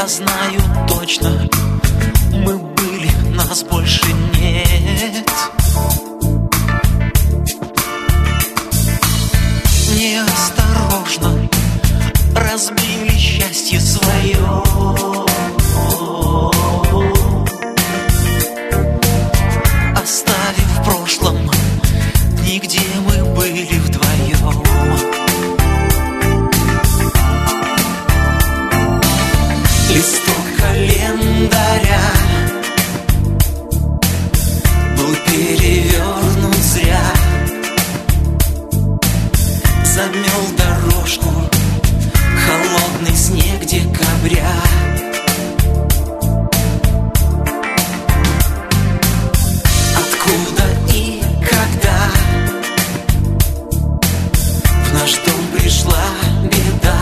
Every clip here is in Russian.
Я знаю точно, мы были, нас больше нет. Неосторожно разбили счастье свое, оставив в прошлом дни, где мы были вдвоем. Листок календаря был перевернут зря, замел дорожку холодный снег декабря. Откуда и когда в наш дом пришла беда?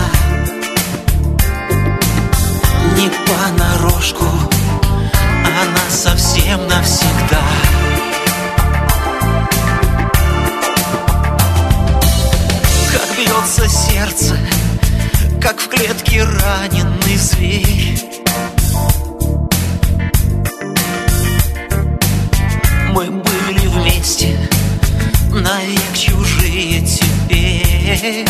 Не понарошку, она совсем навсегда. Как бьется сердце, как в клетке раненый зверь. Мы были вместе, навек чужие теперь.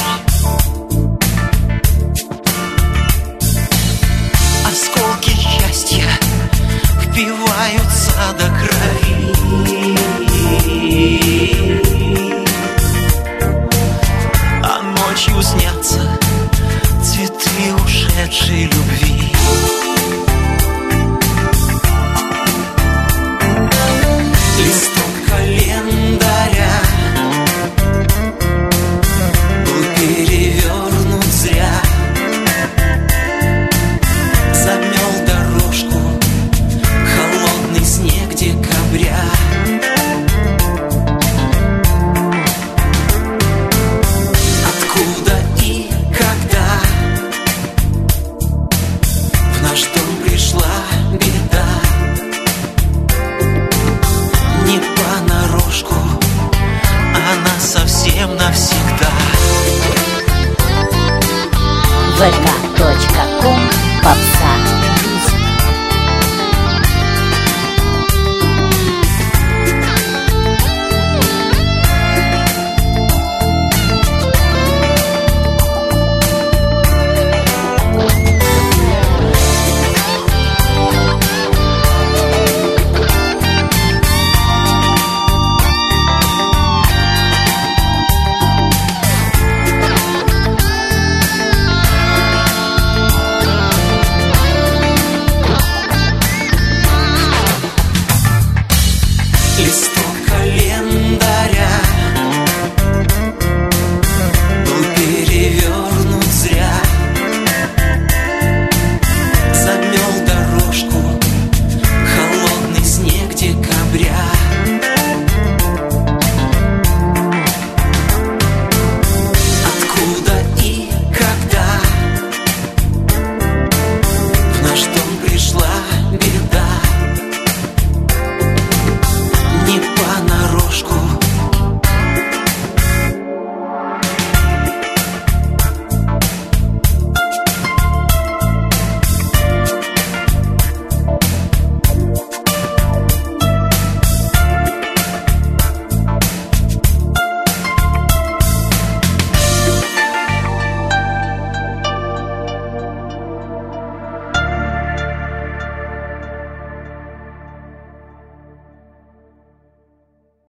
Осколки счастья впиваются до крови, а ночью снятся цветы ушедшей любви. Листок календаря был перевернут зря, замел дорожку холодный снег декабря. Откуда и когда в наш дом пришла беда? Не понарошку, она совсем навсегда. vk.com